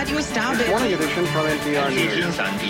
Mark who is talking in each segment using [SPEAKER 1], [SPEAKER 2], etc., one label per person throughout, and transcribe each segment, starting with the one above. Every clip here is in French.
[SPEAKER 1] Radio Star
[SPEAKER 2] Morning edition from NPR News.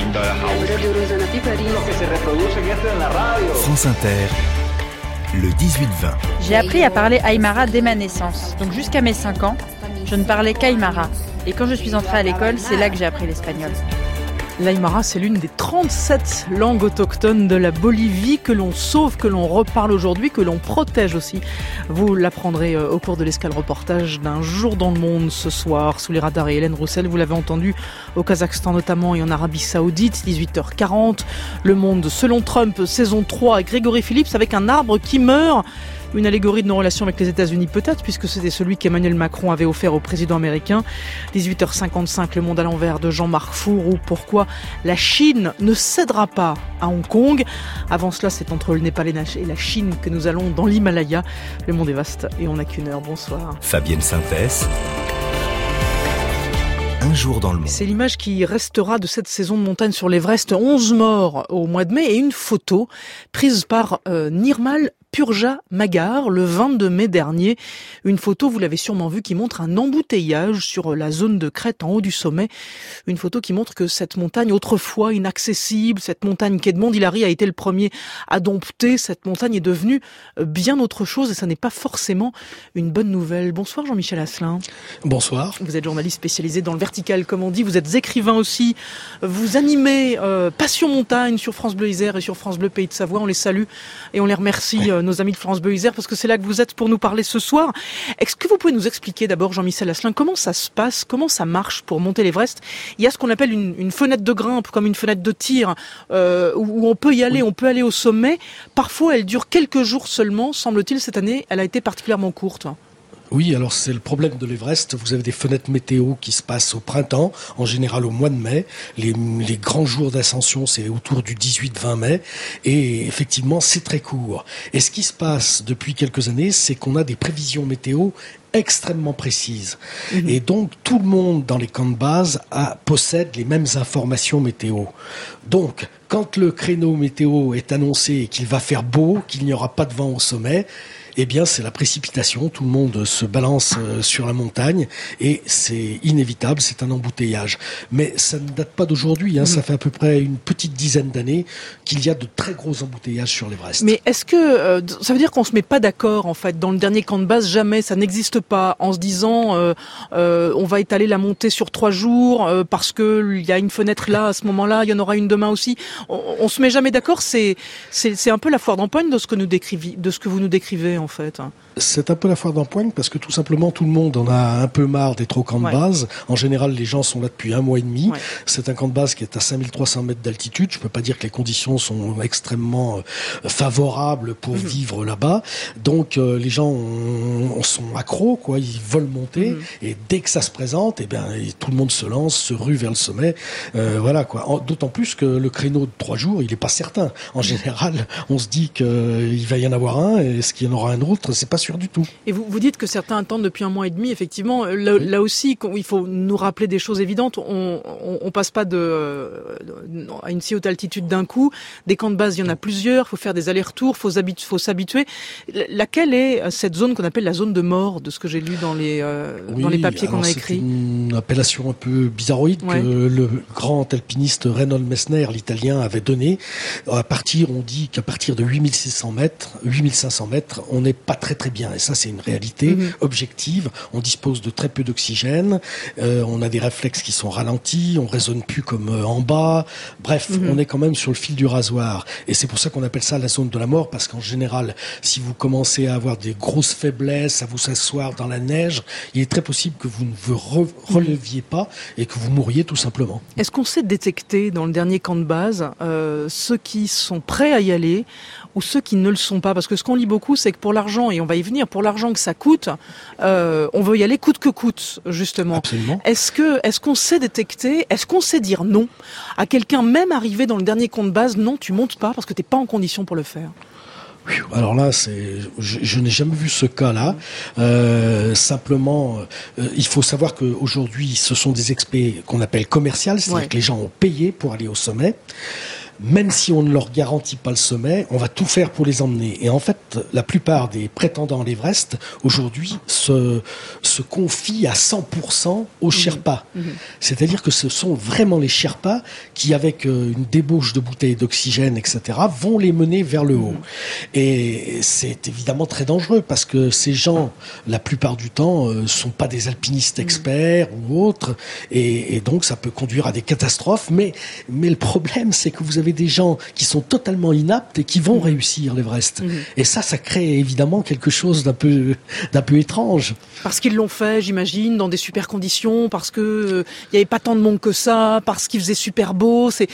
[SPEAKER 3] France Inter, le 18-20.
[SPEAKER 4] J'ai appris à parler aymara dès ma naissance. Donc jusqu'à mes 5 ans, je ne parlais qu'aymara. Et quand je suis entrée à l'école, c'est là que j'ai appris l'espagnol.
[SPEAKER 5] L'Aymara, c'est l'une des 37 langues autochtones de la Bolivie que l'on sauve, que l'on reparle aujourd'hui, que l'on protège aussi. Vous l'apprendrez au cours de l'escale reportage d'un jour dans le monde ce soir, sous les radars et Hélène Roussel. Vous l'avez entendu au Kazakhstan notamment et en Arabie Saoudite, 18h40. Le Monde selon Trump, saison 3, avec Grégory Phillips, avec un arbre qui meurt. Une allégorie de nos relations avec les États-Unis peut-être, puisque c'était celui qu'Emmanuel Macron avait offert au président américain. 18h55, Le Monde à l'envers de Jean-Marc Four, ou pourquoi la Chine ne cédera pas à Hong Kong. Avant cela, c'est entre le Népal et la Chine que nous allons dans l'Himalaya. Le monde est vaste et on n'a qu'une heure. Bonsoir.
[SPEAKER 3] Fabienne Synthèse. Un jour dans le monde.
[SPEAKER 5] C'est l'image qui restera de cette saison de montagne sur l'Everest. 11 morts au mois de mai et une photo prise par Nirmal Purja Magar le 22 mai dernier. Une photo, vous l'avez sûrement vue, qui montre un embouteillage sur la zone de crête en haut du sommet. Une photo qui montre que cette montagne, autrefois inaccessible, cette montagne qu'Edmond Hillary a été le premier à dompter, cette montagne est devenue bien autre chose et ça n'est pas forcément une bonne nouvelle. Bonsoir Jean-Michel Asselin.
[SPEAKER 6] Bonsoir.
[SPEAKER 5] Vous êtes journaliste spécialisé dans le vertical, comme on dit. Vous êtes écrivain aussi. Vous animez Passion Montagne sur France Bleu Isère et sur France Bleu Pays de Savoie. On les salue et on les remercie, nos amis de France Bleu Isère, parce que c'est là que vous êtes pour nous parler ce soir. Est-ce que vous pouvez nous expliquer d'abord, Jean-Michel Asselin, comment ça se passe, comment ça marche pour monter l'Everest? Il y a ce qu'on appelle une fenêtre de grimpe, comme une fenêtre de tir, où on peut y aller, on peut aller au sommet. Parfois, elle dure quelques jours seulement. Semble-t-il, cette année, elle a été particulièrement courte.
[SPEAKER 6] Oui, alors c'est le problème de l'Everest. Vous avez des fenêtres météo qui se passent au printemps, en général au mois de mai. Les grands jours d'ascension, c'est autour du 18-20 mai. Et effectivement, c'est très court. Et ce qui se passe depuis quelques années, c'est qu'on a des prévisions météo extrêmement précises. Et donc, tout le monde dans les camps de base possède les mêmes informations météo. Donc, quand le créneau météo est annoncé et qu'il va faire beau, qu'il n'y aura pas de vent au sommet, eh bien, c'est la précipitation. Tout le monde se balance sur la montagne et c'est inévitable, c'est un embouteillage. Mais ça ne date pas d'aujourd'hui, ça fait à peu près une petite dizaine d'années qu'il y a de très gros embouteillages sur l'Everest.
[SPEAKER 5] Mais est-ce que ça veut dire qu'on se met pas d'accord en fait dans le dernier camp de base? Jamais, ça n'existe pas, en se disant on va étaler la montée sur 3 jours parce que il y a une fenêtre là à ce moment-là, il y en aura une demain aussi. On se met jamais d'accord. C'est un peu la foire d'empoigne de ce que vous nous décrivez en fait.
[SPEAKER 6] C'est un peu la foire d'empoigne parce que tout simplement tout le monde en a un peu marre d'être au camp de base. En général, les gens sont là depuis 1 mois et demi. Ouais. C'est un camp de base qui est à 5300 mètres d'altitude. Je peux pas dire que les conditions sont extrêmement favorables pour vivre là-bas. Donc les gens sont accros, quoi. Ils veulent monter et dès que ça se présente, tout le monde se lance, se rue vers le sommet. Voilà quoi. D'autant plus que le créneau de 3 jours, il est pas certain. En général, on se dit qu'il va y en avoir un et est-ce qu'il y en aura un autre, c'est pas sûr du tout.
[SPEAKER 5] Et vous dites que certains attendent depuis 1 mois et demi, effectivement. Là aussi, il faut nous rappeler des choses évidentes. On passe pas à une si haute altitude d'un coup. Des camps de base, il y en a plusieurs. Il faut faire des allers-retours, faut s'habituer. Laquelle est cette zone qu'on appelle la zone de mort, de ce que j'ai lu dans les papiers qu'on a écrits?
[SPEAKER 6] C'est une appellation un peu bizarroïde que le grand alpiniste Reinhold Messner, l'italien, avait donnée. On dit qu'à partir de 8500 mètres, on n'est pas très bien. Et ça, c'est une réalité objective. On dispose de très peu d'oxygène. On a des réflexes qui sont ralentis. On raisonne plus comme en bas. Bref, on est quand même sur le fil du rasoir. Et c'est pour ça qu'on appelle ça la zone de la mort, parce qu'en général, si vous commencez à avoir des grosses faiblesses, à vous asseoir dans la neige, il est très possible que vous ne vous releviez pas et que vous mouriez tout simplement.
[SPEAKER 5] Est-ce qu'on sait détecter dans le dernier camp de base ceux qui sont prêts à y aller ou ceux qui ne le sont pas? Parce que ce qu'on lit beaucoup, c'est que pour l'argent, et on va y venir, pour l'argent que ça coûte, on veut y aller coûte que coûte, justement.
[SPEAKER 6] Absolument.
[SPEAKER 5] Est-ce qu'on sait détecter, est-ce qu'on sait dire non à quelqu'un, même arrivé dans le dernier camp de base, non, tu montes pas parce que t'es pas en condition pour le faire?
[SPEAKER 6] Alors là, je n'ai jamais vu ce cas-là. Simplement, il faut savoir qu'aujourd'hui, ce sont des expés qu'on appelle commerciales, c'est-à-dire que les gens ont payé pour aller au sommet. même si on ne leur garantit pas le sommet, on va tout faire pour les emmener. Et en fait, la plupart des prétendants à l'Everest, aujourd'hui, se confient à 100% aux Sherpas. C'est-à-dire que ce sont vraiment les Sherpas qui, avec une débauche de bouteilles d'oxygène, etc., vont les mener vers le haut. Et c'est évidemment très dangereux, parce que ces gens, la plupart du temps, sont pas des alpinistes experts ou autres, et donc ça peut conduire à des catastrophes. Mais le problème, c'est que vous avez des gens qui sont totalement inaptes et qui vont réussir l'Everest. Et ça crée évidemment quelque chose d'un peu étrange.
[SPEAKER 5] Parce qu'ils l'ont fait, j'imagine, dans des super conditions, parce que il y avait pas tant de monde que ça, parce qu'il faisait super beau. C'est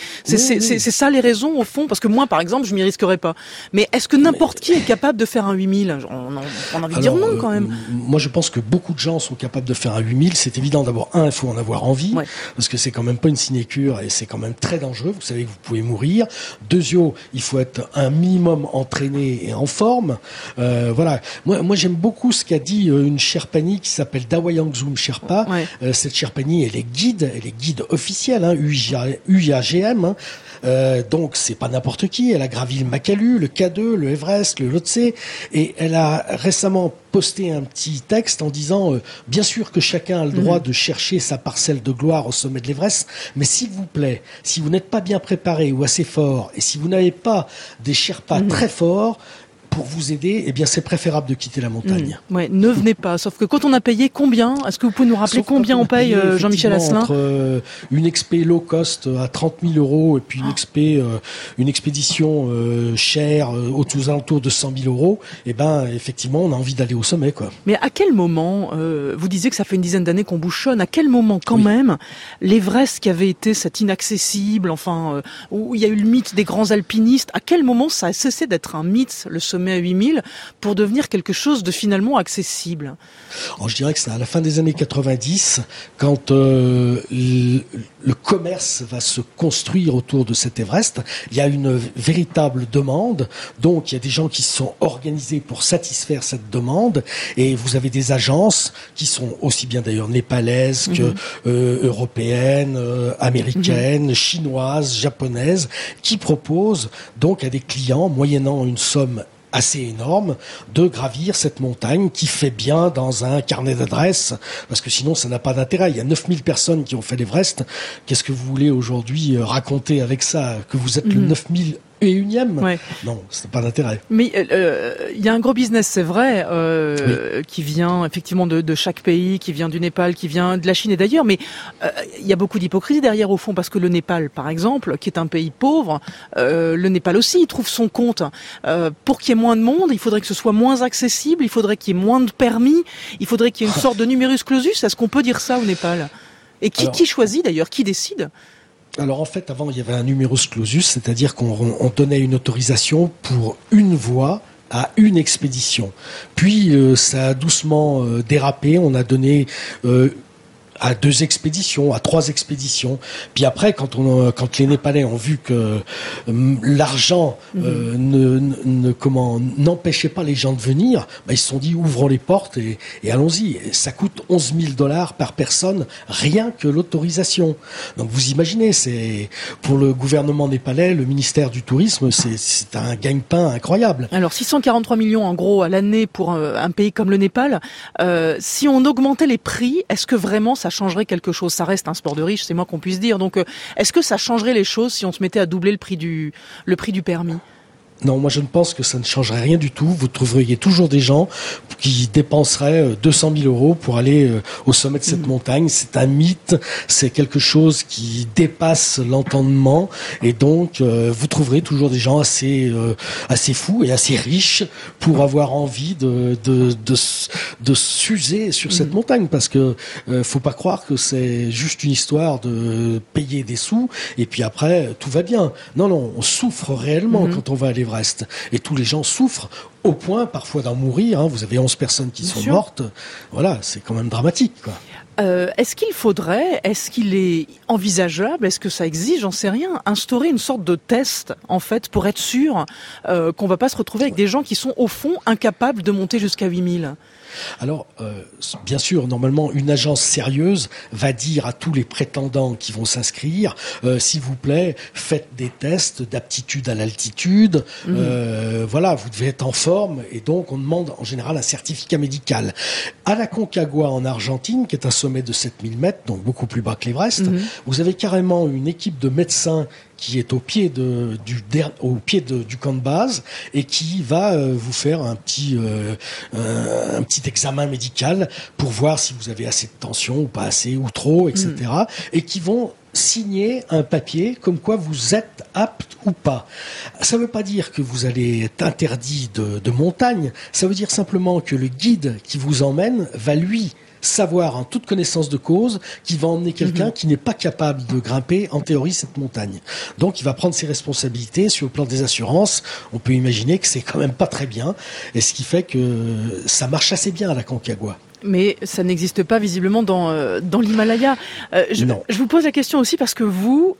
[SPEAKER 5] ça les raisons au fond. Parce que moi, par exemple, je m'y risquerais pas. Mais est-ce que n'importe qui est capable de faire un 8000 ? On a envie de dire non quand même.
[SPEAKER 6] Moi, je pense que beaucoup de gens sont capables de faire un 8000. C'est évident. D'abord, il faut en avoir envie, parce que c'est quand même pas une sinécure et c'est quand même très dangereux. Vous savez que vous pouvez mourir. Deuxièmement, il faut être un minimum entraîné et en forme. Voilà. Moi, j'aime beaucoup ce qu'a dit une Sherpanie qui s'appelle Dawayangzoom Sherpa. Cette Sherpanie, elle est guide officielle, UIAGM. Donc c'est pas n'importe qui. Elle a gravi le Makalu, le K2, le Everest, le Lhotse, et elle a récemment posté un petit texte en disant bien sûr que chacun a le droit de chercher sa parcelle de gloire au sommet de l'Everest, mais s'il vous plaît, si vous n'êtes pas bien préparé ou assez fort, et si vous n'avez pas des Sherpas très forts pour vous aider, eh bien c'est préférable de quitter la montagne.
[SPEAKER 5] Ne venez pas. Sauf que quand on a payé, combien ? Est-ce que vous pouvez nous rappeler combien on paye, Jean-Michel Asselin ?
[SPEAKER 6] Entre une expé low cost à 30 000 euros et puis une expédition chère aux alentours de 100 000 euros, eh ben effectivement on a envie d'aller au sommet, quoi.
[SPEAKER 5] Mais à quel moment, vous disiez que ça fait une dizaine d'années qu'on bouchonne, à quel moment quand même l'Everest qui avait été cet inaccessible, où il y a eu le mythe des grands alpinistes, à quel moment ça a cessé d'être un mythe, le sommet à 8000, pour devenir quelque chose de finalement accessible ?
[SPEAKER 6] Alors, je dirais que c'est à la fin des années 90, quand le commerce va se construire autour de cet Everest. Il y a une véritable demande, donc il y a des gens qui se sont organisés pour satisfaire cette demande, et vous avez des agences qui sont aussi bien d'ailleurs népalaises que européennes, américaines, chinoises, japonaises, qui proposent donc à des clients, moyennant une somme assez énorme, de gravir cette montagne qui fait bien dans un carnet d'adresses, parce que sinon ça n'a pas d'intérêt. Il y a 9000 personnes qui ont fait l'Everest. Qu'est-ce que vous voulez aujourd'hui raconter avec ça ? Que vous êtes le 9001e ? Non, c'est pas d'intérêt.
[SPEAKER 5] Mais il y a un gros business, c'est vrai, qui vient effectivement de chaque pays, qui vient du Népal, qui vient de la Chine et d'ailleurs, mais il y a beaucoup d'hypocrisie derrière au fond, parce que le Népal, par exemple, qui est un pays pauvre, le Népal aussi, il trouve son compte. Pour qu'il y ait moins de monde, il faudrait que ce soit moins accessible, il faudrait qu'il y ait moins de permis, il faudrait qu'il y ait une sorte de numerus clausus. Est-ce qu'on peut dire ça au Népal ? Et qui choisit d'ailleurs ? Qui décide ?
[SPEAKER 6] Alors en fait, avant, il y avait un numerus clausus, c'est-à-dire qu'on donnait une autorisation pour une voie à une expédition. Puis ça a doucement dérapé, on a donné à 2 expéditions, à 3 expéditions. Puis après, quand les Népalais ont vu que l'argent n'empêchait pas les gens de venir, ils se sont dit ouvrons les portes et allons-y. Et ça coûte $11,000 par personne, rien que l'autorisation. Donc vous imaginez, c'est pour le gouvernement népalais, le ministère du Tourisme, c'est un gagne-pain incroyable.
[SPEAKER 5] Alors 643 millions en gros à l'année pour un pays comme le Népal. Si on augmentait les prix, est-ce que vraiment ça changerait quelque chose ? Ça reste un sport de riche, c'est moins qu'on puisse dire. Donc, est-ce que ça changerait les choses si on se mettait à doubler le prix du permis ?
[SPEAKER 6] Non, moi je ne pense que ça ne changerait rien du tout. Vous trouveriez toujours des gens qui dépenseraient 200 000 euros pour aller au sommet de cette montagne. C'est un mythe, c'est quelque chose qui dépasse l'entendement, et donc vous trouverez toujours des gens assez fous et assez riches pour avoir envie de s'user sur cette montagne, parce que faut pas croire que c'est juste une histoire de payer des sous et puis après tout va bien. Non, on souffre réellement quand on va à l'Everest. Et tous les gens souffrent au point parfois d'en mourir. Vous avez 11 personnes qui sont mortes. Voilà, c'est quand même dramatique, quoi.
[SPEAKER 5] Est-ce qu'il est envisageable, est-ce que ça existe, j'en sais rien, instaurer une sorte de test, en fait, pour être sûr qu'on va pas se retrouver avec des gens qui sont, au fond, incapables de monter jusqu'à 8000 ?
[SPEAKER 6] Alors, bien sûr, normalement, une agence sérieuse va dire à tous les prétendants qui vont s'inscrire, s'il vous plaît, faites des tests d'aptitude à l'altitude. Voilà, vous devez être en forme, et donc on demande en général un certificat médical. À la Concagua en Argentine, qui est un sommet de 7000 mètres, donc beaucoup plus bas que l'Everest, vous avez carrément une équipe de médecins qui est au pied du camp de base et qui va vous faire un petit examen médical pour voir si vous avez assez de tension ou pas assez ou trop, etc. Et qui vont signer un papier comme quoi vous êtes apte ou pas. Ça ne veut pas dire que vous allez être interdit de montagne, ça veut dire simplement que le guide qui vous emmène va lui savoir en toute connaissance de cause qu'il va emmener quelqu'un qui n'est pas capable de grimper en théorie cette montagne. Donc il va prendre ses responsabilités sur le plan des assurances. On peut imaginer que c'est quand même pas très bien, et ce qui fait que ça marche assez bien à la Concagua.
[SPEAKER 5] Mais ça n'existe pas visiblement dans l'Himalaya. Je vous pose la question aussi parce que vous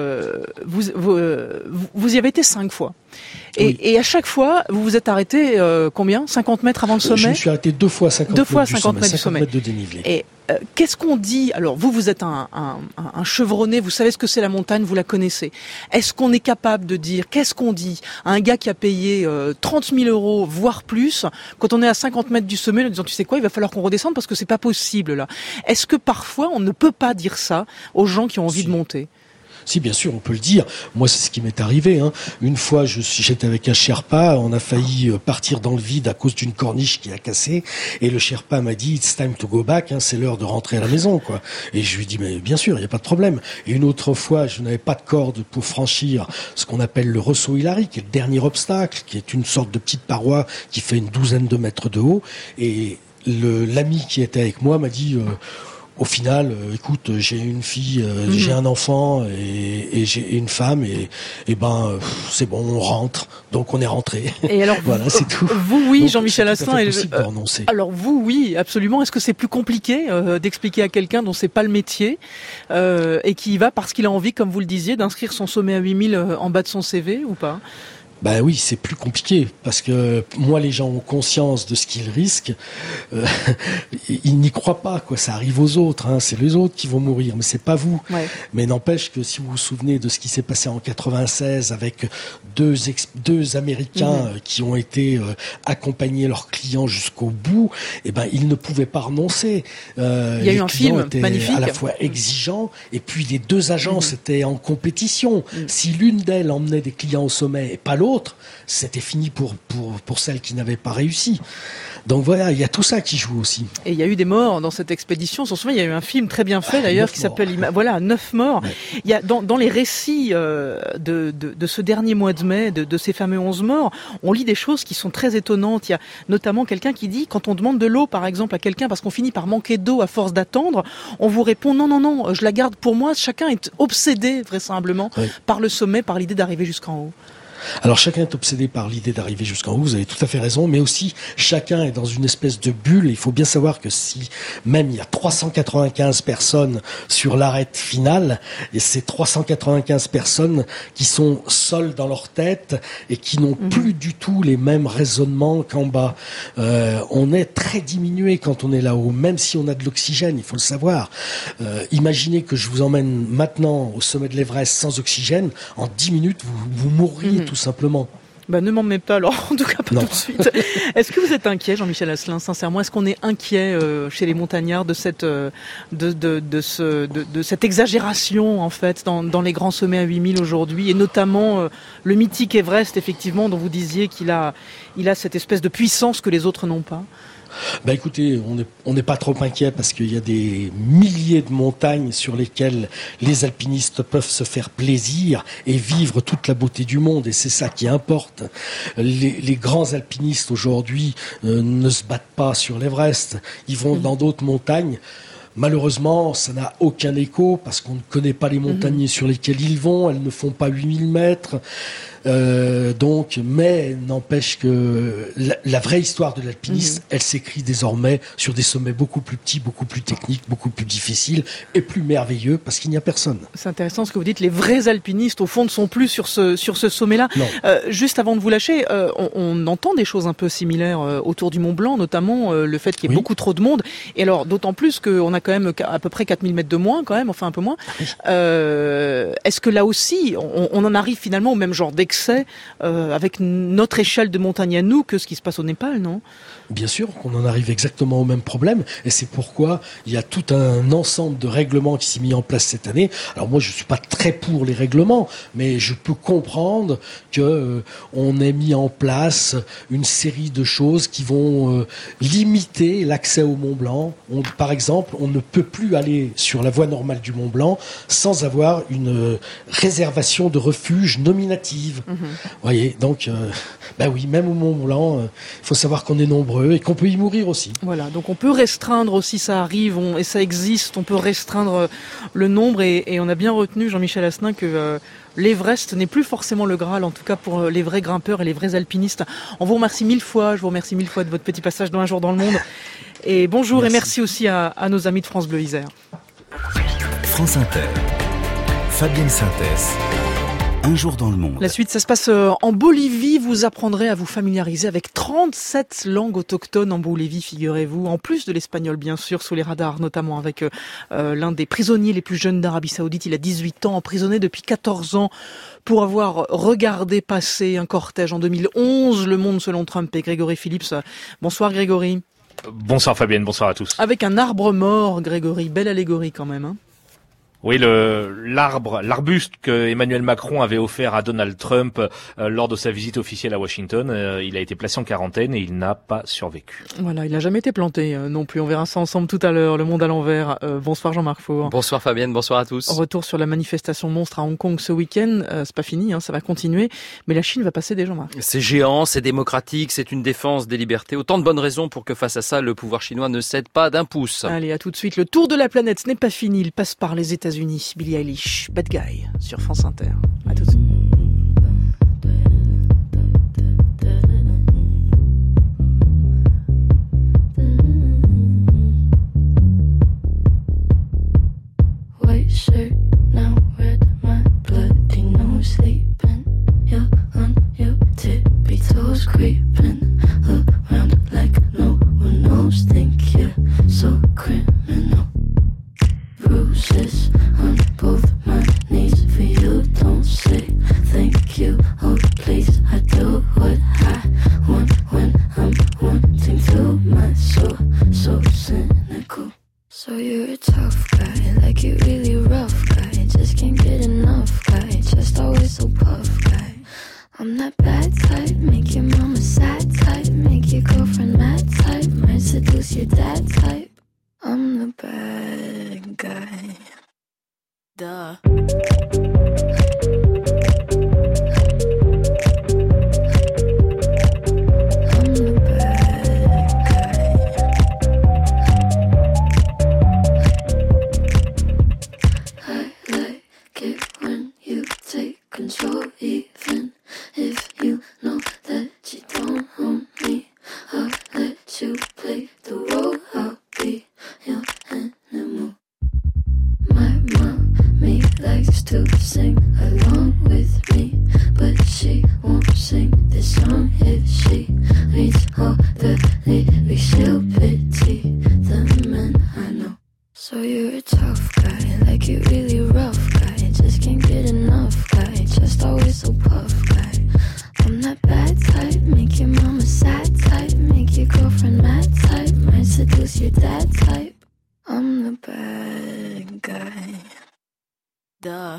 [SPEAKER 5] y avez été 5 fois. Et à chaque fois, vous vous êtes arrêté combien ? 50 mètres avant le sommet ?
[SPEAKER 6] Je me suis arrêté 2 fois 50 mètres du sommet. De dénivelé.
[SPEAKER 5] Et qu'est-ce qu'on dit ? Alors vous êtes un chevronné, vous savez ce que c'est la montagne, vous la connaissez. Est-ce qu'on est capable de dire, qu'est-ce qu'on dit à un gars qui a payé 30 000 €, voire plus, quand on est à 50 mètres du sommet, en disant, tu sais quoi, il va falloir qu'on redescende parce que c'est pas possible là. Est-ce que parfois on ne peut pas dire ça aux gens qui ont envie de monter ?
[SPEAKER 6] Si, bien sûr, on peut le dire. Moi, c'est ce qui m'est arrivé. Une fois, j'étais avec un Sherpa, on a failli partir dans le vide à cause d'une corniche qui a cassé, et le Sherpa m'a dit « It's time to go back », c'est l'heure de rentrer à la maison, quoi. Et je lui dis « Mais bien sûr, il n'y a pas de problème ». Et une autre fois, je n'avais pas de corde pour franchir ce qu'on appelle le Ressaut Hillary, qui est le dernier obstacle, qui est une sorte de petite paroi qui fait une douzaine de mètres de haut. Et l'ami qui était avec moi m'a dit au final, écoute, j'ai une fille, j'ai un enfant et j'ai une femme et c'est bon, on rentre. Donc on est rentré. Et alors voilà, c'est tout.
[SPEAKER 5] Vous, oui, donc, Jean-Michel Asselin.
[SPEAKER 6] Alors
[SPEAKER 5] vous, oui, absolument. Est-ce que c'est plus compliqué d'expliquer à quelqu'un dont c'est pas le métier et qui y va parce qu'il a envie, comme vous le disiez, d'inscrire son sommet à 8000 en bas de son CV ou pas ?
[SPEAKER 6] Ben oui, c'est plus compliqué parce que moi, les gens ont conscience de ce qu'ils risquent. Ils n'y croient pas, quoi. Ça arrive aux autres. C'est les autres qui vont mourir, mais c'est pas vous. Ouais. Mais n'empêche que si vous vous souvenez de ce qui s'est passé en 96 avec deux Américains qui ont été accompagner leurs clients jusqu'au bout, ils ne pouvaient pas renoncer.
[SPEAKER 5] Il y a eu un film magnifique,
[SPEAKER 6] à la fois exigeant, et puis les deux agences étaient en compétition. Si l'une d'elles emmenait des clients au sommet et pas l'autre, c'était fini pour celles qui n'avaient pas réussi. Donc voilà, il y a tout ça qui joue aussi.
[SPEAKER 5] Et il y a eu des morts dans cette expédition. On se souvient, il y a eu un film très bien fait d'ailleurs qui s'appelle 9 morts. Ouais. Il y a dans les récits de ce dernier mois de mai, de ces fameux 11 morts, on lit des choses qui sont très étonnantes. Il y a notamment quelqu'un qui dit, quand on demande de l'eau par exemple à quelqu'un parce qu'on finit par manquer d'eau à force d'attendre, on vous répond non, je la garde pour moi. Chacun est obsédé vraisemblablement par le sommet, par l'idée d'arriver jusqu'en haut.
[SPEAKER 6] Alors chacun est obsédé par l'idée d'arriver jusqu'en haut, vous avez tout à fait raison, mais aussi chacun est dans une espèce de bulle. Il faut bien savoir que si même il y a 395 personnes sur l'arête finale, et c'est 395 personnes qui sont seules dans leur tête et qui n'ont plus du tout les mêmes raisonnements qu'en bas. On est très diminué quand on est là-haut, même si on a de l'oxygène, il faut le savoir. Imaginez que je vous emmène maintenant au sommet de l'Everest sans oxygène, en 10 minutes vous mourriez tout simplement.
[SPEAKER 5] Ne m'emmenez pas alors, en tout cas pas tout de suite. Est-ce que vous êtes inquiet, Jean-Michel Asselin, sincèrement ? Est-ce qu'on est inquiet chez les montagnards de cette exagération en fait dans les grands sommets à 8000 aujourd'hui, et notamment le mythique Everest, effectivement, dont vous disiez qu'il a cette espèce de puissance que les autres n'ont pas ?
[SPEAKER 6] Écoutez, on n'est pas trop inquiet parce qu'il y a des milliers de montagnes sur lesquelles les alpinistes peuvent se faire plaisir et vivre toute la beauté du monde, et c'est ça qui importe. Les grands alpinistes aujourd'hui ne se battent pas sur l'Everest, ils vont dans d'autres montagnes. Malheureusement, ça n'a aucun écho parce qu'on ne connaît pas les montagnes sur lesquelles ils vont, elles ne font pas 8000 mètres. Donc, mais n'empêche que la vraie histoire de l'alpinisme, elle s'écrit désormais sur des sommets beaucoup plus petits, beaucoup plus techniques, beaucoup plus difficiles et plus merveilleux parce qu'il n'y a personne.
[SPEAKER 5] C'est intéressant ce que vous dites. Les vrais alpinistes, au fond, ne sont plus sur ce sommet-là. Juste avant de vous lâcher, on entend des choses un peu similaires autour du Mont Blanc, notamment le fait qu'il y ait beaucoup trop de monde. Et alors, d'autant plus qu'on a quand même à peu près 4000 mètres de moins, quand même, enfin un peu moins. Est-ce que là aussi, on en arrive finalement au même genre d'excès avec notre échelle de montagne à nous que ce qui se passe au Népal, non ?
[SPEAKER 6] Bien sûr qu'on en arrive exactement au même problème, et c'est pourquoi il y a tout un ensemble de règlements qui s'est mis en place cette année. Alors moi, je suis pas très pour les règlements, mais je peux comprendre que on ait mis en place une série de choses qui vont limiter l'accès au Mont Blanc. Par exemple, on ne peut plus aller sur la voie normale du Mont Blanc sans avoir une réservation de refuge nominative. Vous voyez, donc, oui, même au Mont Blanc, il faut savoir qu'on est nombreux et qu'on peut y mourir aussi.
[SPEAKER 5] Voilà, donc on peut restreindre aussi, ça arrive, et ça existe, on peut restreindre le nombre, et on a bien retenu, Jean-Michel Asselin, que l'Everest n'est plus forcément le Graal, en tout cas pour les vrais grimpeurs et les vrais alpinistes. On vous remercie mille fois, je vous remercie mille fois de votre petit passage dans Un jour dans le monde. Et bonjour. Merci. Et merci aussi à nos amis de France Bleu Isère.
[SPEAKER 3] France Inter, Fabienne Synthèse. Un jour dans le monde.
[SPEAKER 5] La suite, ça se passe en Bolivie. Vous apprendrez à vous familiariser avec 37 langues autochtones en Bolivie, figurez-vous. En plus de l'espagnol, bien sûr, sous les radars, notamment avec l'un des prisonniers les plus jeunes d'Arabie Saoudite. Il a 18 ans, emprisonné depuis 14 ans pour avoir regardé passer un cortège en 2011. Le Monde selon Trump et Grégory Phillips. Bonsoir Grégory.
[SPEAKER 1] Bonsoir Fabienne, bonsoir à tous.
[SPEAKER 5] Avec un arbre mort, Grégory. Belle allégorie quand même, hein.
[SPEAKER 1] Oui, l'arbuste que Emmanuel Macron avait offert à Donald Trump lors de sa visite officielle à Washington, il a été placé en quarantaine et il n'a pas survécu.
[SPEAKER 5] Voilà, il n'a jamais été planté non plus. On verra ça ensemble tout à l'heure. Le monde à l'envers. Bonsoir Jean-Marc Faure.
[SPEAKER 7] Bonsoir Fabienne, bonsoir à tous.
[SPEAKER 5] Retour sur la manifestation monstre à Hong Kong ce week-end. C'est pas fini, ça va continuer. Mais la Chine va passer des Jean-Marc.
[SPEAKER 7] C'est géant, c'est démocratique, c'est une défense des libertés. Autant de bonnes raisons pour que face à ça, le pouvoir chinois ne cède pas d'un pouce.
[SPEAKER 5] Allez, à tout de suite. Le tour de la planète, ce n'est pas fini. Il passe par les États-Unis. Billie Eilish, Bad Guy, sur France Inter. À tout de suite.
[SPEAKER 8] White shirt, now red, my bloody nose sleeping. You're on your tippy toes creeping around like no one knows. Think you're so criminal. Bruises on both my knees for you. Don't say thank you. Oh please, I do what I want when I'm wanting to. My soul so cynical. So you're a tough guy, like you really rough guy. Just can't get enough guy, just always so puff guy. I'm that bad type, make your mama sad type, make your girlfriend mad type, might seduce your dad type. I'm the bad guy. Duh. Control, even if you know that you don't own me. I'll let you play the role. I'll be your animal. My mommy likes to sing along with me, but she won't sing this song if she reads all the lyrics. She'll pity the men I know. So you're a tough guy, like you really rough guy. Just can't get enough guy, just always so puff guy. I'm that bad type, make your mama sad type, make your girlfriend mad type, might seduce your dad type. I'm the bad guy. Duh.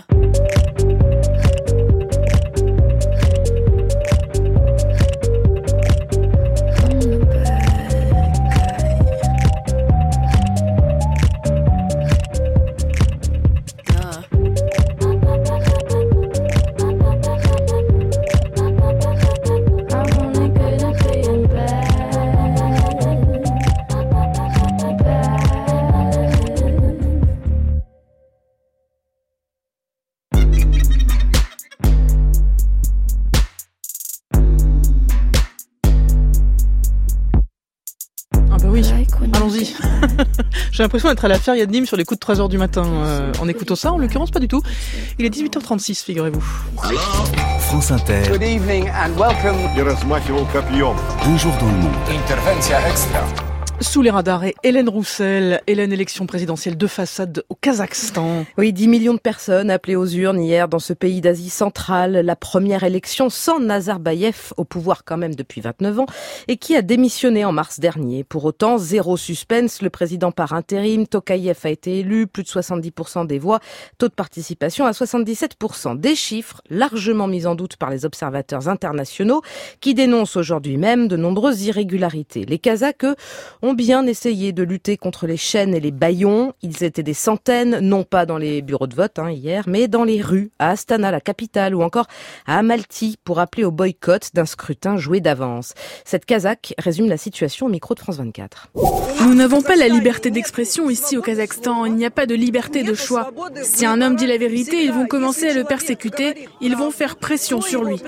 [SPEAKER 5] J'ai l'impression d'être à la feria de Nîmes sur les coups de 3h du matin. En écoutant ça, en l'occurrence, pas du tout. Il est 18h36, figurez-vous.
[SPEAKER 3] France Inter.
[SPEAKER 2] Good evening and welcome.
[SPEAKER 3] Un jour dans le monde.
[SPEAKER 5] Sous les radars et Hélène Roussel. Hélène, élection présidentielle de façade au Kazakhstan.
[SPEAKER 9] Oui, 10 millions de personnes appelées aux urnes hier dans ce pays d'Asie centrale. La première élection sans Nazarbayev, au pouvoir quand même depuis 29 ans, et qui a démissionné en mars dernier. Pour autant, zéro suspense. Le président par intérim, Tokayev, a été élu. Plus de 70% des voix. Taux de participation à 77%. Des chiffres largement mis en doute par les observateurs internationaux qui dénoncent aujourd'hui même de nombreuses irrégularités. Les Kazakhs, eux, ont bien essayé de lutter contre les chaînes et les bâillons. Ils étaient des centaines, non pas dans les bureaux de vote hier, mais dans les rues, à Astana, la capitale, ou encore à Amalti, pour appeler au boycott d'un scrutin joué d'avance. Cette Kazakh résume la situation au micro de France 24.
[SPEAKER 10] Nous n'avons pas la liberté d'expression ici au Kazakhstan. Il n'y a pas de liberté de choix. Si un homme dit la vérité, ils vont commencer à le persécuter. Ils vont faire pression sur lui.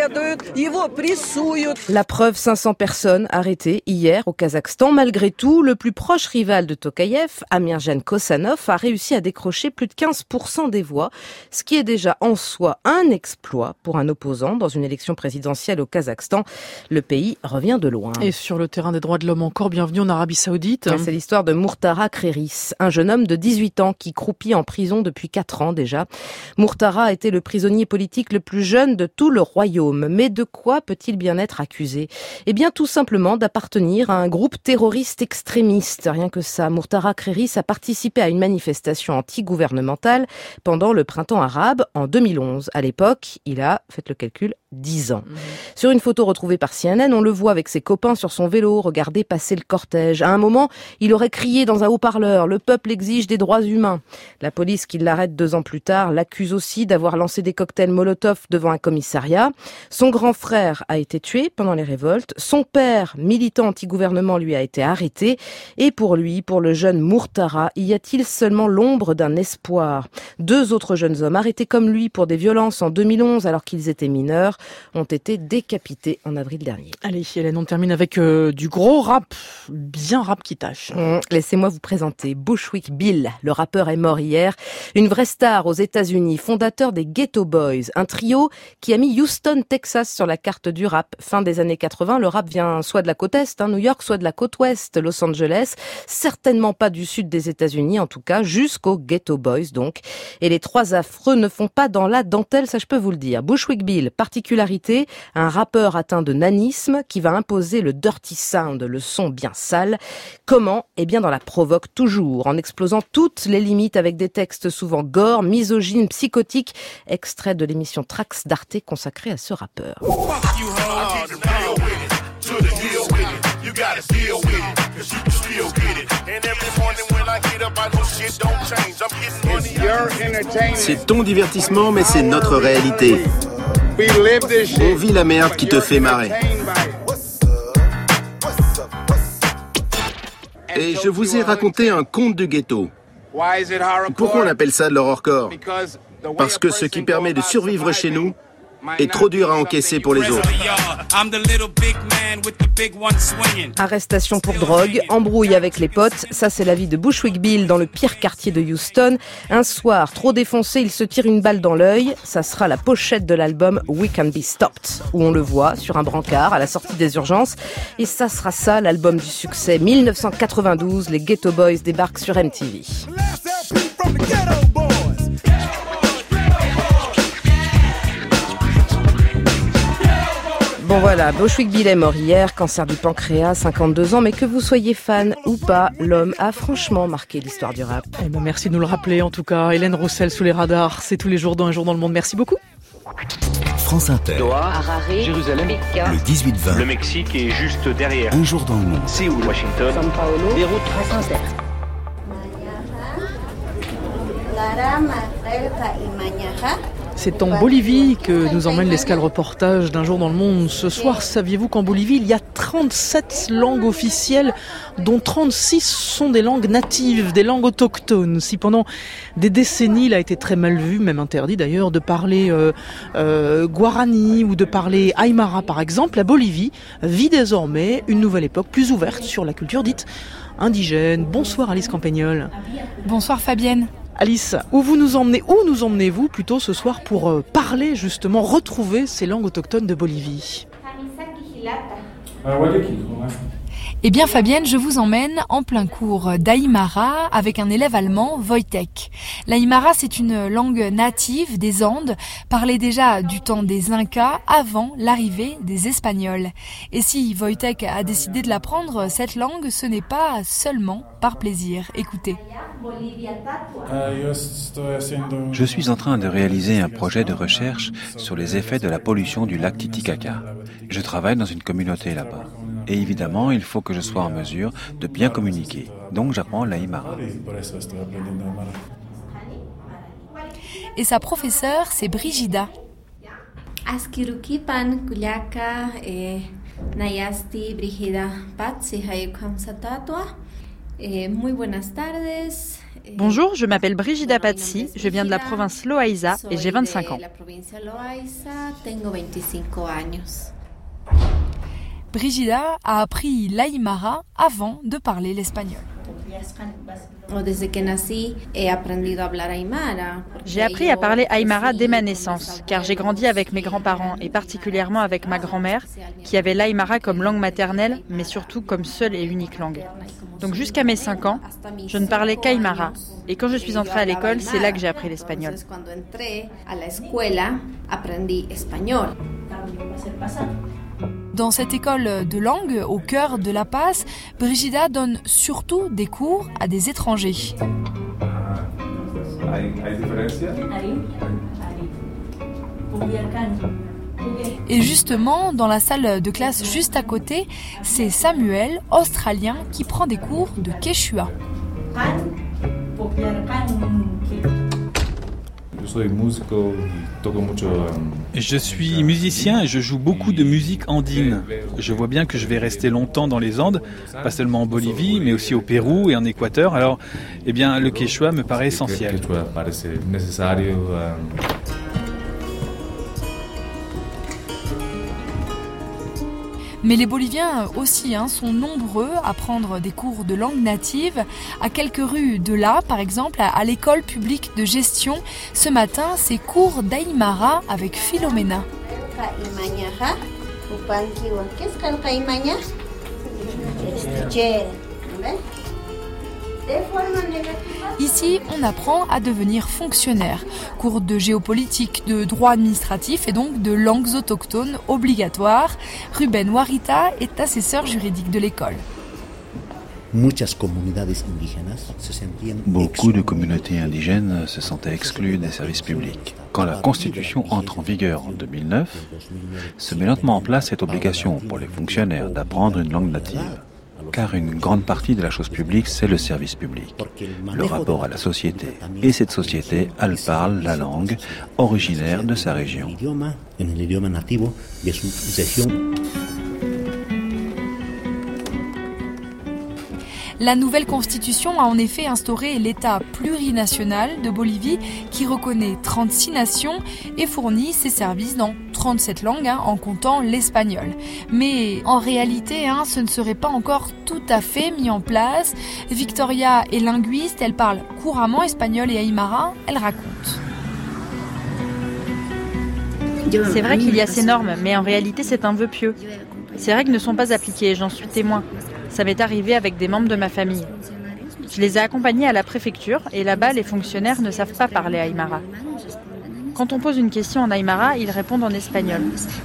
[SPEAKER 9] La preuve, 500 personnes arrêtées hier au Kazakhstan. Malgré tout, le plus proche rival de Tokayev, Amirjan Kosanov, a réussi à décrocher plus de 15% des voix, ce qui est déjà en soi un exploit pour un opposant dans une élection présidentielle au Kazakhstan. Le pays revient de loin.
[SPEAKER 5] Et sur le terrain des droits de l'homme encore, bienvenue en Arabie Saoudite.
[SPEAKER 9] C'est l'histoire de Murtara Kreris, un jeune homme de 18 ans qui croupit en prison depuis 4 ans déjà. Murtara a été le prisonnier politique le plus jeune de tout le royaume. Mais de quoi peut-il bien être accusé ? Eh bien, tout simplement d'appartenir à un groupe terroriste extrémiste. Rien que ça. Murtara Kreris a participé à une manifestation anti-gouvernementale pendant le printemps arabe en 2011. À l'époque, il a, faites le calcul, 10 ans. Sur une photo retrouvée par CNN, on le voit avec ses copains sur son vélo, regarder passer le cortège. À un moment, il aurait crié dans un haut-parleur « Le peuple exige des droits humains ». La police qui l'arrête 2 ans plus tard l'accuse aussi d'avoir lancé des cocktails Molotov devant un commissariat. Son grand frère a été tué pendant les révoltes. Son père, militant anti-gouvernement, lui a été arrêté. Et pour lui, pour le jeune Murtara, y a-t-il seulement l'ombre d'un espoir ? 2 autres jeunes hommes arrêtés comme lui pour des violences en 2011 alors qu'ils étaient mineurs ont été décapités en avril dernier.
[SPEAKER 5] Allez, Hélène, on termine avec du gros rap, bien rap qui tâche.
[SPEAKER 9] Laissez-moi vous présenter Bushwick Bill. Le rappeur est mort hier. Une vraie star aux États-Unis, fondateur des Ghetto Boys, un trio qui a mis Houston, Texas sur la carte du rap. Fin des années 80, le rap vient soit de la côte est, New York, soit de la côte ouest, Los Angeles, certainement pas du sud des États-Unis, en tout cas, jusqu'aux Ghetto Boys donc. Et les 3 affreux ne font pas dans la dentelle, ça je peux vous le dire. Bushwick Bill, particularité, un rappeur atteint de nanisme qui va imposer le dirty sound, le son bien sale. Comment ? Eh bien dans la provoque toujours, en explosant toutes les limites avec des textes souvent gore, misogynes, psychotiques, extrait de l'émission Trax d'Arte consacrée à ce rappeur.
[SPEAKER 11] C'est ton divertissement, mais c'est notre réalité. On vit la merde qui te fait marrer. Et je vous ai raconté un conte de ghetto. Pourquoi on appelle ça de l'horrorcore ? Parce que ce qui permet de survivre chez nous est trop dur à encaisser pour les autres.
[SPEAKER 9] Arrestation pour drogue, embrouille avec les potes, ça c'est la vie de Bushwick Bill dans le pire quartier de Houston. Un soir, trop défoncé, il se tire une balle dans l'œil. Ça sera la pochette de l'album We Can Be Stopped, où on le voit sur un brancard à la sortie des urgences. Et ça sera ça, l'album du succès. 1992, les Ghetto Boys débarquent sur MTV. Bon voilà, Bushwick Bill est mort hier, cancer du pancréas, 52 ans, mais que vous soyez fan ou pas, l'homme a franchement marqué l'histoire du rap.
[SPEAKER 5] Eh ben merci de nous le rappeler en tout cas. Hélène Roussel sous les radars, c'est tous les jours dans Un jour dans le monde. Merci beaucoup.
[SPEAKER 3] France Inter.
[SPEAKER 2] Doha, Harare, Jérusalem,
[SPEAKER 3] Le 18-20.
[SPEAKER 1] Le Mexique est juste derrière.
[SPEAKER 3] Un jour dans le monde.
[SPEAKER 1] Séoul, Washington.
[SPEAKER 2] São Paulo, Beyrouth, France Inter.
[SPEAKER 12] Lara, Marcelka y Mañaja.
[SPEAKER 5] C'est en Bolivie que nous emmène l'escale reportage d'un jour dans le monde. Ce soir, saviez-vous qu'en Bolivie, il y a 37 langues officielles, dont 36 sont des langues natives, des langues autochtones. Si pendant des décennies, il a été très mal vu, même interdit d'ailleurs, de parler guarani ou de parler aymara par exemple, la Bolivie vit désormais une nouvelle époque plus ouverte sur la culture dite indigène. Bonsoir Alice Campagnol.
[SPEAKER 12] Bonsoir Fabienne.
[SPEAKER 5] Alice, où nous emmenez-vous plutôt ce soir pour parler justement, retrouver ces langues autochtones de Bolivie?
[SPEAKER 12] Eh bien Fabienne, je vous emmène en plein cours d'Aymara avec un élève allemand, Wojtek. L'Aymara, c'est une langue native des Andes, parlée déjà du temps des Incas avant l'arrivée des Espagnols. Et si Wojtek a décidé de l'apprendre, cette langue, ce n'est pas seulement par plaisir. Écoutez.
[SPEAKER 13] Je suis en train de réaliser un projet de recherche sur les effets de la pollution du lac Titicaca. Je travaille dans une communauté là-bas. Et évidemment, il faut que je sois en mesure de bien communiquer. Donc j'apprends l'Aymara.
[SPEAKER 12] Et sa professeure, c'est Brigida.
[SPEAKER 14] Askirukipan Kuliaka Nayasti Brigida Patsi Hayukamsatatua. Muy buenas tardes.
[SPEAKER 4] Bonjour, je m'appelle Brigida Patsi, je viens de la province Loaiza et j'ai 25 ans.
[SPEAKER 12] Brigida a appris l'Aymara avant de parler l'espagnol.
[SPEAKER 4] J'ai appris à parler Aymara dès ma naissance, car j'ai grandi avec mes grands-parents et particulièrement avec ma grand-mère, qui avait l'Aymara comme langue maternelle, mais surtout comme seule et unique langue. Donc jusqu'à mes 5 ans, je ne parlais qu'Aymara. Et quand je suis entrée à l'école, c'est là que j'ai appris l'espagnol.
[SPEAKER 12] Dans cette école de langue, au cœur de La Paz, Brigida donne surtout des cours à des étrangers. Et justement, dans la salle de classe juste à côté, c'est Samuel, australien, qui prend des cours de Quechua.
[SPEAKER 15] Je suis musicien et je joue beaucoup de musique andine. Je vois bien que je vais rester longtemps dans les Andes, pas seulement en Bolivie, mais aussi au Pérou et en Équateur. Alors, eh bien, le quechua me paraît essentiel.
[SPEAKER 12] Mais les Boliviens aussi sont nombreux à prendre des cours de langue native. À quelques rues de là, par exemple, à l'école publique de gestion, ce matin, c'est cours d'Aymara avec Philomena. Ici, on apprend à devenir fonctionnaire. Cours de géopolitique, de droit administratif et donc de langues autochtones obligatoires. Ruben Warita est assesseur juridique de l'école.
[SPEAKER 13] Beaucoup de communautés indigènes se sentaient exclues des services publics. Quand la Constitution entre en vigueur en 2009, se met lentement en place cette obligation pour les fonctionnaires d'apprendre une langue native. Car une grande partie de la chose publique, c'est le service public, le rapport à la société. Et cette société, elle parle la langue originaire de sa région.
[SPEAKER 12] La nouvelle constitution a en effet instauré l'État plurinational de Bolivie qui reconnaît 36 nations et fournit ses services dans 37 langues en comptant l'espagnol. Mais en réalité, ce ne serait pas encore tout à fait mis en place. Victoria est linguiste, elle parle couramment espagnol et aymara, elle raconte.
[SPEAKER 4] C'est vrai qu'il y a ces normes, mais en réalité c'est un vœu pieux. Ces règles ne sont pas appliquées, j'en suis témoin. Ça m'est arrivé avec des membres de ma famille. Je les ai accompagnés à la préfecture et là-bas, les fonctionnaires ne savent pas parler aymara. Quand on pose une question en aymara, ils répondent en espagnol.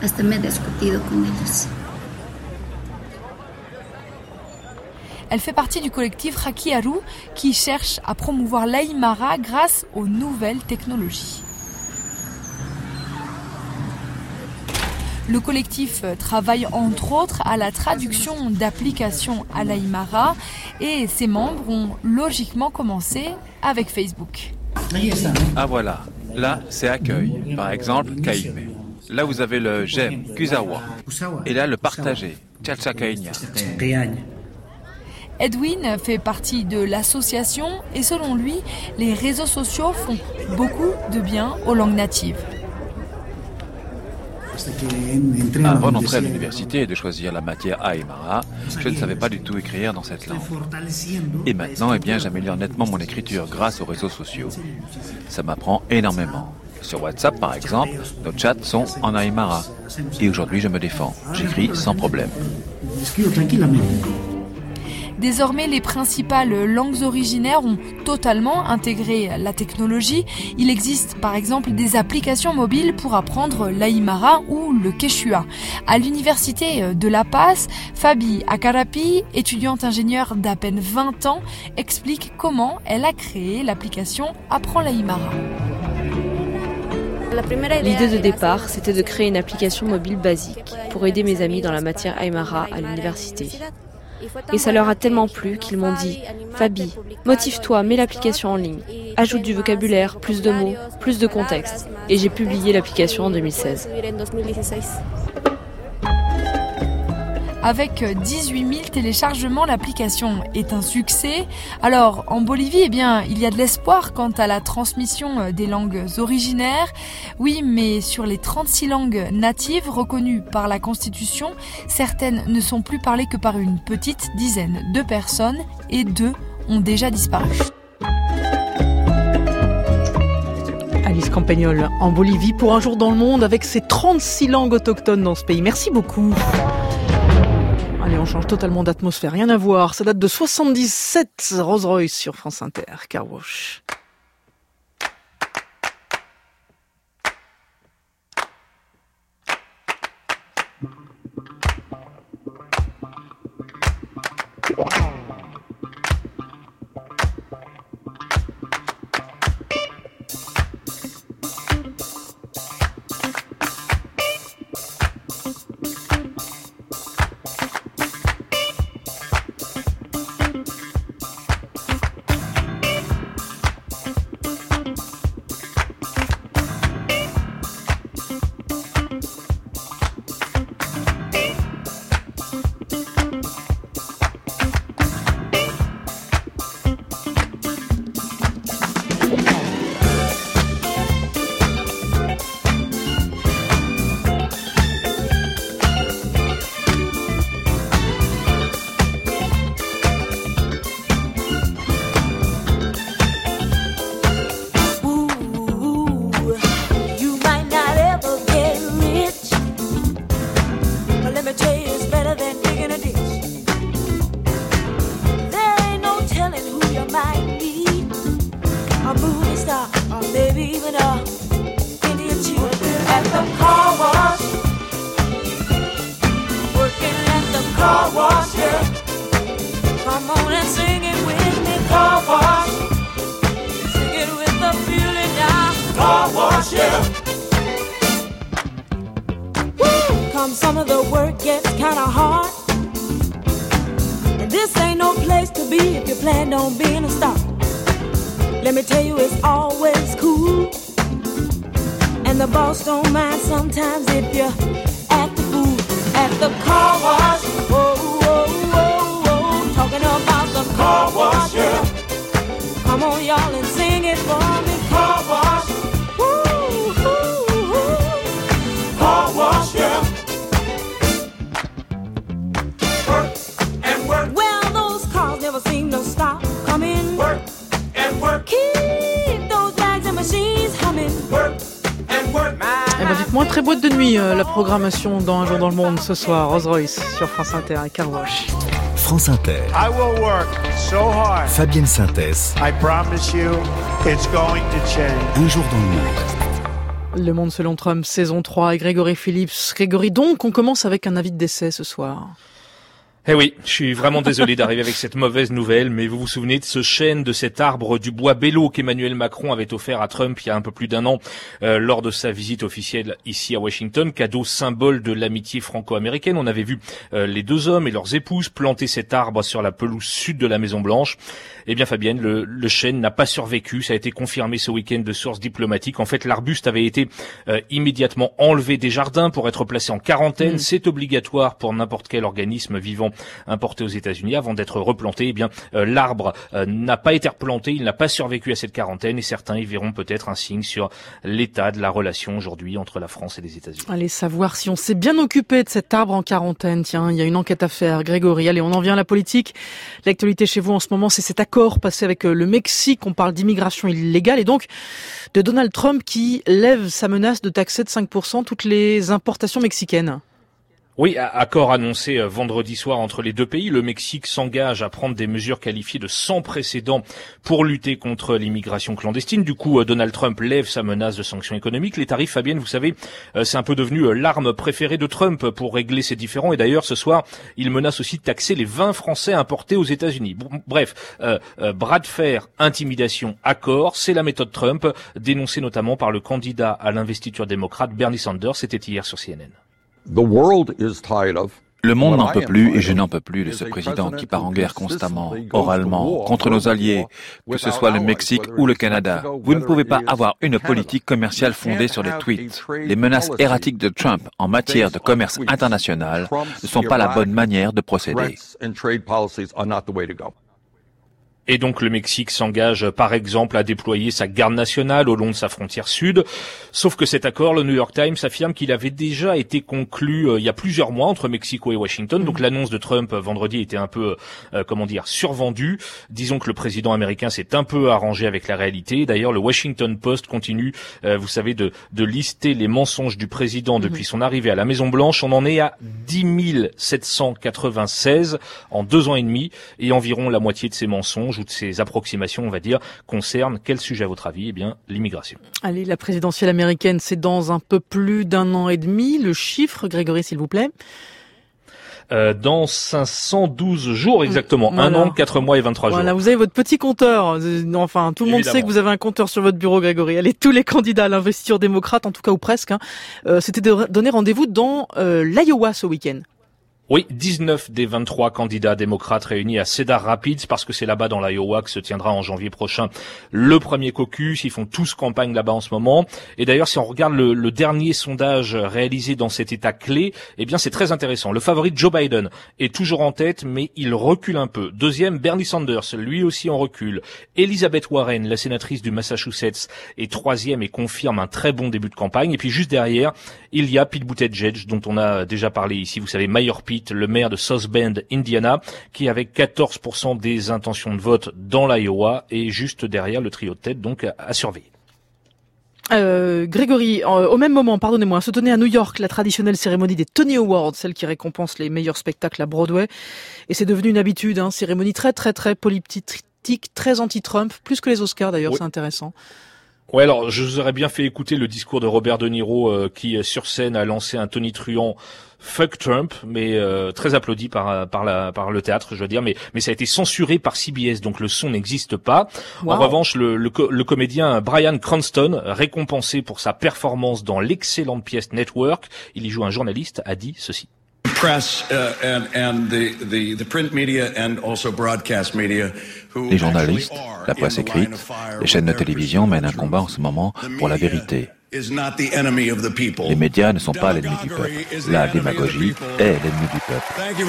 [SPEAKER 12] Elle fait partie du collectif Rakiaru qui cherche à promouvoir l'aymara grâce aux nouvelles technologies. Le collectif travaille entre autres à la traduction d'applications à l'Aymara et ses membres ont logiquement commencé avec Facebook.
[SPEAKER 13] Ah voilà, Là, c'est accueil. Par exemple, kaime. Là, vous avez le j'aime, kusawa. Et là, le partager, tchatchakainya.
[SPEAKER 12] Edwin fait partie de l'association et selon lui, les réseaux sociaux font beaucoup de bien aux langues natives.
[SPEAKER 13] Avant d'entrer à l'université et de choisir la matière Aymara, je ne savais pas du tout écrire dans cette langue. Et maintenant, j'améliore nettement mon écriture grâce aux réseaux sociaux. Ça m'apprend énormément. Sur WhatsApp, par exemple, nos chats sont en Aymara. Et aujourd'hui, je me défends. J'écris sans problème.
[SPEAKER 12] Désormais, les principales langues originaires ont totalement intégré la technologie. Il existe par exemple des applications mobiles pour apprendre l'Aymara ou le Quechua. À l'université de La Paz, Fabi Acarapi, étudiante ingénieure d'à peine 20 ans, explique comment elle a créé l'application Apprends l'Aymara.
[SPEAKER 16] L'idée de départ, c'était de créer une application mobile basique pour aider mes amis dans la matière Aymara à l'université. Et ça leur a tellement plu qu'ils m'ont dit « Fabi, motive-toi, mets l'application en ligne. Ajoute du vocabulaire, plus de mots, plus de contexte. » Et j'ai publié l'application en 2016.
[SPEAKER 12] Avec 18 000 téléchargements, l'application est un succès. Alors, en Bolivie, il y a de l'espoir quant à la transmission des langues originaires. Oui, mais sur les 36 langues natives reconnues par la Constitution, certaines ne sont plus parlées que par une petite dizaine de personnes et 2 ont déjà disparu.
[SPEAKER 5] Alice Campagnol en Bolivie pour Un jour dans le monde avec ses 36 langues autochtones dans ce pays. Merci beaucoup. Allez, on change totalement d'atmosphère, rien à voir. Ça date de 77, Rolls-Royce sur France Inter, Car Wash.
[SPEAKER 17] Some of the work gets kinda hard, and this ain't no place to be if you plan on being a star. Let me tell you, it's always cool, and the boss don't mind sometimes if you act the fool at the car wash. Whoa, whoa, whoa, whoa, talking about the car wash, yeah. Come on, y'all, and sing it for me. Car wash, woo, woo, woo. Car wash, yeah. Seem to stop coming. Work and work. Keep those bags and machines humming. Work and work.
[SPEAKER 5] Eh ben dites-moi, très boîte de nuit la programmation dans Un jour dans le monde ce soir. Rolls-Royce sur France Inter et Car Wash.
[SPEAKER 3] France Inter.
[SPEAKER 18] I will work so hard.
[SPEAKER 3] Fabienne Synthèse.
[SPEAKER 18] I promise you, it's going to change.
[SPEAKER 3] Un jour dans le monde.
[SPEAKER 5] Le Monde selon Trump, saison 3 et Grégory Phillips. Grégory, donc, on commence avec un avis de décès ce soir.
[SPEAKER 1] Eh oui, je suis vraiment désolé d'arriver avec cette mauvaise nouvelle, mais vous vous souvenez de ce chêne, de cet arbre du bois Bello qu'Emmanuel Macron avait offert à Trump il y a un peu plus d'un an lors de sa visite officielle ici à Washington, cadeau symbole de l'amitié franco-américaine. On avait vu les deux hommes et leurs épouses planter cet arbre sur la pelouse sud de la Maison-Blanche. Eh bien Fabienne, le chêne n'a pas survécu, ça a été confirmé ce week-end de sources diplomatiques. En fait, l'arbuste avait été immédiatement enlevé des jardins pour être placé en quarantaine. C'est obligatoire pour n'importe quel organisme vivant importé aux États-Unis avant d'être replanté. Eh bien, l'arbre n'a pas été replanté, il n'a pas survécu à cette quarantaine et certains y verront peut-être un signe sur l'état de la relation aujourd'hui entre la France et les États-Unis.
[SPEAKER 5] Allez savoir si on s'est bien occupé de cet arbre en quarantaine. Tiens, il y a une enquête à faire. Grégory, allez, on en vient à la politique. L'actualité chez vous en ce moment, c'est cet accord passé avec le Mexique. On parle d'immigration illégale et donc de Donald Trump qui lève sa menace de taxer de 5% toutes les importations mexicaines.
[SPEAKER 1] Oui, accord annoncé vendredi soir entre les deux pays. Le Mexique s'engage à prendre des mesures qualifiées de sans précédent pour lutter contre l'immigration clandestine. Du coup, Donald Trump lève sa menace de sanctions économiques. Les tarifs, Fabienne, vous savez, c'est un peu devenu l'arme préférée de Trump pour régler ses différends. Et d'ailleurs, ce soir, il menace aussi de taxer les vins français importés aux États-Unis. Bref, bras de fer, intimidation, accord, c'est la méthode Trump, dénoncée notamment par le candidat à l'investiture démocrate Bernie Sanders. C'était hier sur CNN.
[SPEAKER 13] Le monde n'en peut plus et je n'en peux plus de ce président qui part en guerre constamment, oralement, contre nos alliés, que ce soit le Mexique ou le Canada. Vous ne pouvez pas avoir une politique commerciale fondée sur des tweets. Les menaces erratiques de Trump en matière de commerce international ne sont pas la bonne manière de procéder.
[SPEAKER 1] Et donc le Mexique s'engage par exemple à déployer sa garde nationale au long de sa frontière sud. Sauf que cet accord, le New York Times affirme qu'il avait déjà été conclu il y a plusieurs mois entre Mexico et Washington. Donc l'annonce de Trump vendredi était un peu, survendue. Disons que le président américain s'est un peu arrangé avec la réalité. D'ailleurs, le Washington Post continue, vous savez, de lister les mensonges du président depuis son arrivée à la Maison-Blanche. On en est à 10 796 en 2 ans et demi et environ la moitié de ces mensonges ou de ces approximations, on va dire, concernent quel sujet à votre avis? Eh bien, l'immigration.
[SPEAKER 5] Allez, la présidentielle américaine, c'est dans un peu plus d'1 an et demi. Le chiffre, Grégory, s'il vous plaît?
[SPEAKER 1] Dans 512 jours exactement, voilà. 1 an, 4 mois et 23 jours.
[SPEAKER 5] Voilà, vous avez votre petit compteur. Enfin, tout le monde sait que vous avez un compteur sur votre bureau, Grégory. Allez, tous les candidats à l'investiture démocrate, en tout cas ou presque, c'était de donner rendez-vous dans l'Iowa ce week-end.
[SPEAKER 1] Oui, 19 des 23 candidats démocrates réunis à Cedar Rapids, parce que c'est là-bas dans l'Iowa que se tiendra en janvier prochain le premier caucus. Ils font tous campagne là-bas en ce moment. Et d'ailleurs, si on regarde le dernier sondage réalisé dans cet état clé, eh bien c'est très intéressant. Le favori Joe Biden est toujours en tête, mais il recule un peu. Deuxième, Bernie Sanders, lui aussi en recul. Elizabeth Warren, la sénatrice du Massachusetts, est troisième et confirme un très bon début de campagne. Et puis juste derrière, il y a Pete Buttigieg, dont on a déjà parlé ici. Vous savez, Mayor Pete, le maire de South Bend, Indiana, qui avec 14% des intentions de vote dans l'Iowa est juste derrière le trio de tête, donc à surveiller.
[SPEAKER 5] Grégory, au même moment, pardonnez-moi, se tenait à New York la traditionnelle cérémonie des Tony Awards, celle qui récompense les meilleurs spectacles à Broadway. Et c'est devenu une habitude, cérémonie très politique, très anti-Trump, plus que les Oscars d'ailleurs, oui. C'est intéressant.
[SPEAKER 1] Ouais, alors je vous aurais bien fait écouter le discours de Robert De Niro qui sur scène a lancé un tonitruant Fuck Trump, mais très applaudi par le théâtre, je dois dire, mais ça a été censuré par CBS, donc le son n'existe pas. Wow. En revanche, le comédien Bryan Cranston, récompensé pour sa performance dans l'excellente pièce Network, il y joue un journaliste, a dit ceci.
[SPEAKER 13] Les journalistes, la presse écrite, les chaînes de télévision mènent un combat en ce moment pour la vérité. Les médias ne sont pas l'ennemi du peuple. La démagogie est l'ennemi du peuple.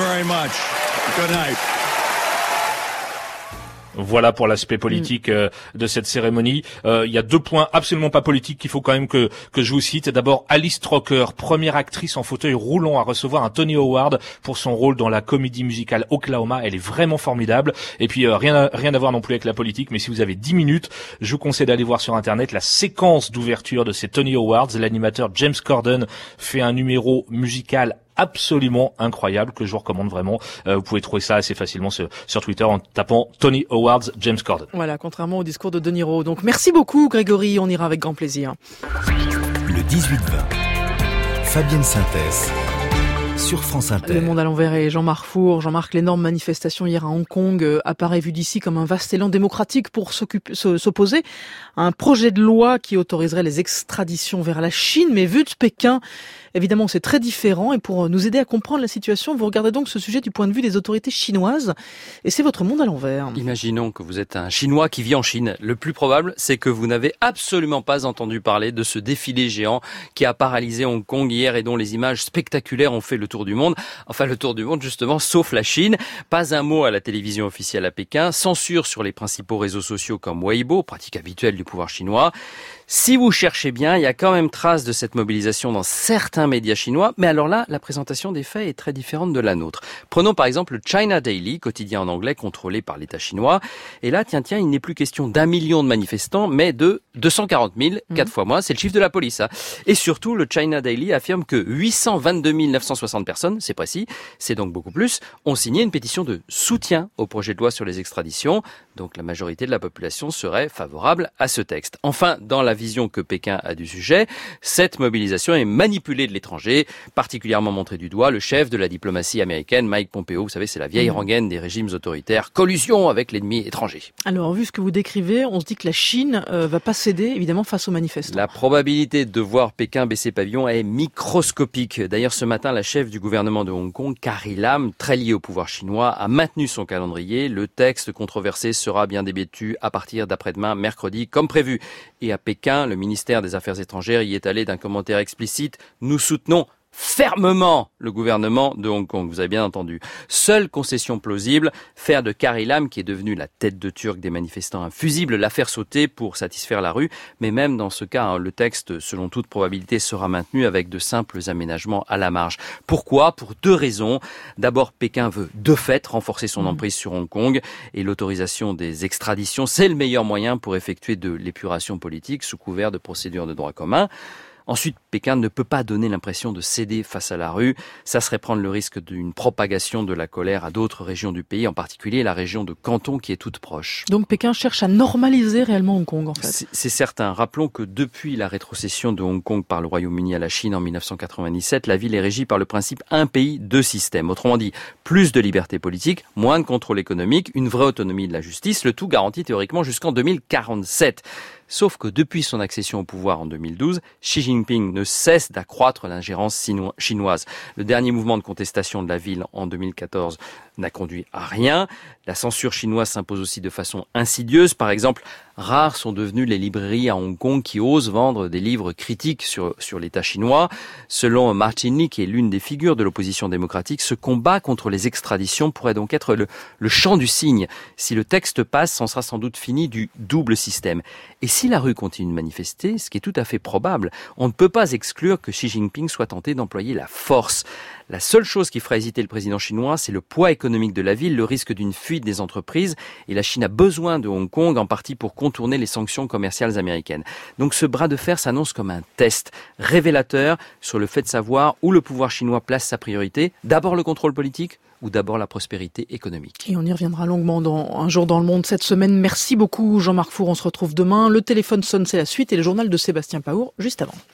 [SPEAKER 1] Voilà pour l'aspect politique de cette cérémonie. Il y a 2 points absolument pas politiques qu'il faut quand même que je vous cite. D'abord, Alice Stroker, première actrice en fauteuil roulant à recevoir un Tony Award pour son rôle dans la comédie musicale Oklahoma. Elle est vraiment formidable. Et puis rien à voir non plus avec la politique, mais si vous avez 10 minutes, je vous conseille d'aller voir sur internet la séquence d'ouverture de ces Tony Awards. L'animateur James Corden fait un numéro musical absolument incroyable que je vous recommande vraiment. Vous pouvez trouver ça assez facilement sur Twitter en tapant Tony Awards James Corden.
[SPEAKER 5] Voilà, contrairement au discours de De Niro. Donc merci beaucoup Grégory, on ira avec grand plaisir.
[SPEAKER 3] Le 18-20, Fabienne Synthèse. sur France Inter.
[SPEAKER 5] Le Monde à l'envers et Jean-Marc Four. Jean-Marc, l'énorme manifestation hier à Hong Kong apparaît vue d'ici comme un vaste élan démocratique pour s'opposer à un projet de loi qui autoriserait les extraditions vers la Chine, mais vu de Pékin, évidemment c'est très différent. Et pour nous aider à comprendre la situation, vous regardez donc ce sujet du point de vue des autorités chinoises, et c'est votre Monde à l'envers.
[SPEAKER 7] Imaginons que vous êtes un Chinois qui vit en Chine. Le plus probable, c'est que vous n'avez absolument pas entendu parler de ce défilé géant qui a paralysé Hong Kong hier et dont les images spectaculaires ont fait le tour du monde. Enfin, le tour du monde, justement, sauf la Chine. Pas un mot à la télévision officielle à Pékin. Censure sur les principaux réseaux sociaux comme Weibo, pratique habituelle du pouvoir chinois. Si vous cherchez bien, il y a quand même trace de cette mobilisation dans certains médias chinois. Mais alors là, la présentation des faits est très différente de la nôtre. Prenons par exemple le China Daily, quotidien en anglais contrôlé par l'État chinois. Et là, tiens, il n'est plus question d'1 million de manifestants, mais de 240 000, 4 fois moins. C'est le chiffre de la police. Hein. Et surtout, le China Daily affirme que 822 960 personnes, c'est précis, c'est donc beaucoup plus, ont signé une pétition de soutien au projet de loi sur les extraditions. Donc la majorité de la population serait favorable à ce texte. Enfin, dans la vision que Pékin a du sujet, cette mobilisation est manipulée de l'étranger, particulièrement montré du doigt le chef de la diplomatie américaine, Mike Pompeo. Vous savez, c'est la vieille rengaine des régimes autoritaires, collusion avec l'ennemi étranger.
[SPEAKER 5] Alors, vu ce que vous décrivez, on se dit que la Chine va pas céder, évidemment, face aux manifestants.
[SPEAKER 7] La probabilité de voir Pékin baisser pavillon est microscopique. D'ailleurs, ce matin, la chef du gouvernement de Hong Kong, Carrie Lam, très liée au pouvoir chinois, a maintenu son calendrier. Le texte controversé sera bien débattu à partir d'après-demain, mercredi, comme prévu. Et à Pékin, le ministère des Affaires étrangères y est allé d'un commentaire explicite. Nous soutenons fermement le gouvernement de Hong Kong, vous avez bien entendu. Seule concession plausible, faire de Carrie Lam, qui est devenue la tête de turc des manifestants, un fusible, la faire sauter pour satisfaire la rue. Mais même dans ce cas, le texte, selon toute probabilité, sera maintenu avec de simples aménagements à la marge. Pourquoi ? Pour 2 raisons. D'abord, Pékin veut de fait renforcer son emprise sur Hong Kong et l'autorisation des extraditions, c'est le meilleur moyen pour effectuer de l'épuration politique sous couvert de procédures de droit commun. Ensuite, Pékin ne peut pas donner l'impression de céder face à la rue. Ça serait prendre le risque d'une propagation de la colère à d'autres régions du pays, en particulier la région de Canton qui est toute proche.
[SPEAKER 5] Donc Pékin cherche à normaliser réellement Hong Kong, en fait.
[SPEAKER 7] C'est certain. Rappelons que depuis la rétrocession de Hong Kong par le Royaume-Uni à la Chine en 1997, la ville est régie par le principe un pays, 2 systèmes. Autrement dit, plus de liberté politique, moins de contrôle économique, une vraie autonomie de la justice, le tout garanti théoriquement jusqu'en 2047. Sauf que depuis son accession au pouvoir en 2012, Xi Jinping ne cesse d'accroître l'ingérence chinoise. Le dernier mouvement de contestation de la ville en 2014 n'a conduit à rien. La censure chinoise s'impose aussi de façon insidieuse. Par exemple, rares sont devenues les librairies à Hong Kong qui osent vendre des livres critiques sur l'État chinois. Selon Martin Lee, qui est l'une des figures de l'opposition démocratique, ce combat contre les extraditions pourrait donc être le chant du cygne. Si le texte passe, c'en sera sans doute fini du double système. Et si la rue continue de manifester, ce qui est tout à fait probable, on ne peut pas exclure que Xi Jinping soit tenté d'employer la force. La seule chose qui ferait hésiter le président chinois, c'est le poids économique de la ville, le risque d'une fuite des entreprises. Et la Chine a besoin de Hong Kong, en partie pour contourner les sanctions commerciales américaines. Donc ce bras de fer s'annonce comme un test révélateur sur le fait de savoir où le pouvoir chinois place sa priorité. D'abord le contrôle politique ou d'abord la prospérité économique.
[SPEAKER 5] Et on y reviendra longuement dans Un jour dans le monde cette semaine. Merci beaucoup Jean-Marc Four, on se retrouve demain. Le téléphone sonne, c'est la suite, et le journal de Sébastien Paour juste avant.